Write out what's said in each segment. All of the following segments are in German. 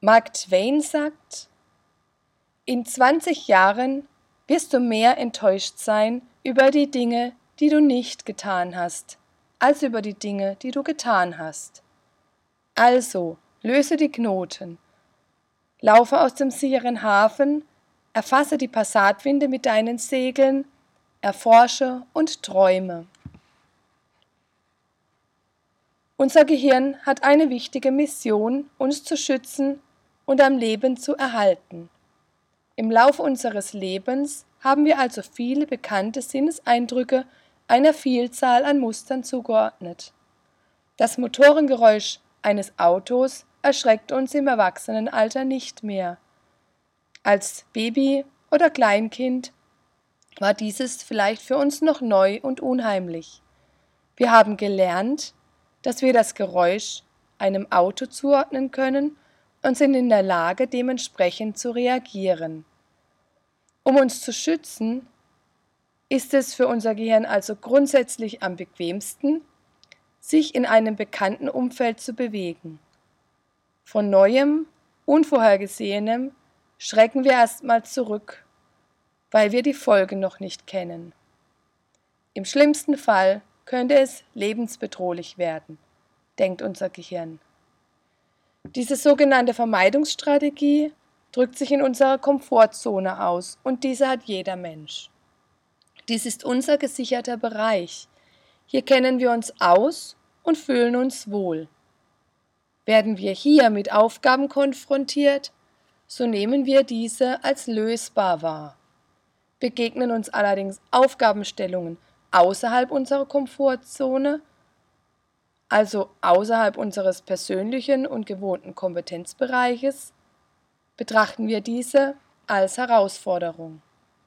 Mark Twain sagt: In 20 Jahren wirst du mehr enttäuscht sein über die Dinge, die du nicht getan hast, als über die Dinge, die du getan hast. Also, löse die Knoten, laufe aus dem sicheren Hafen, erfasse die Passatwinde mit deinen Segeln, erforsche und träume. Unser Gehirn hat eine wichtige Mission, uns zu schützen und am Leben zu erhalten. Im Laufe unseres Lebens haben wir also viele bekannte Sinneseindrücke einer Vielzahl an Mustern zugeordnet. Das Motorengeräusch eines Autos erschreckt uns im Erwachsenenalter nicht mehr. Als Baby oder Kleinkind war dieses vielleicht für uns noch neu und unheimlich. Wir haben gelernt, dass wir das Geräusch einem Auto zuordnen können und sind in der Lage, dementsprechend zu reagieren. Um uns zu schützen, ist es für unser Gehirn also grundsätzlich am bequemsten, sich in einem bekannten Umfeld zu bewegen. Von Neuem, Unvorhergesehenem schrecken wir erstmal zurück, weil wir die Folgen noch nicht kennen. Im schlimmsten Fall könnte es lebensbedrohlich werden, denkt unser Gehirn. Diese sogenannte Vermeidungsstrategie drückt sich in unserer Komfortzone aus und diese hat jeder Mensch. Dies ist unser gesicherter Bereich. Hier kennen wir uns aus und fühlen uns wohl. Werden wir hier mit Aufgaben konfrontiert, so nehmen wir diese als lösbar wahr. Begegnen uns allerdings Aufgabenstellungen außerhalb unserer Komfortzone, also außerhalb unseres persönlichen und gewohnten Kompetenzbereiches, betrachten wir diese als Herausforderung.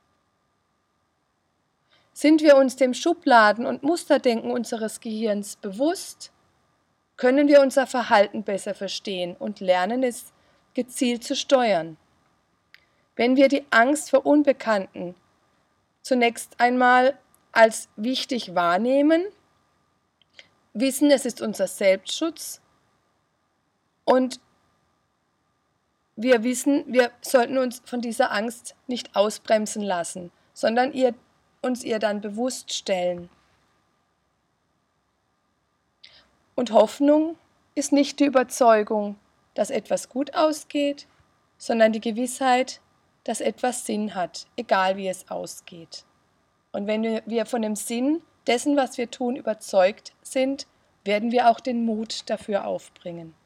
Sind wir uns dem Schubladen- und Musterdenken unseres Gehirns bewusst, können wir unser Verhalten besser verstehen und lernen, es gezielt zu steuern. Wenn wir die Angst vor Unbekannten zunächst einmal als wichtig wahrnehmen, wissen, es ist unser Selbstschutz und wir wissen, wir sollten uns von dieser Angst nicht ausbremsen lassen, sondern uns ihr dann bewusst stellen. Und Hoffnung ist nicht die Überzeugung, dass etwas gut ausgeht, sondern die Gewissheit, dass etwas Sinn hat, egal wie es ausgeht. Und wenn wir von dem Sinn dessen, was wir tun, überzeugt sind, werden wir auch den Mut dafür aufbringen.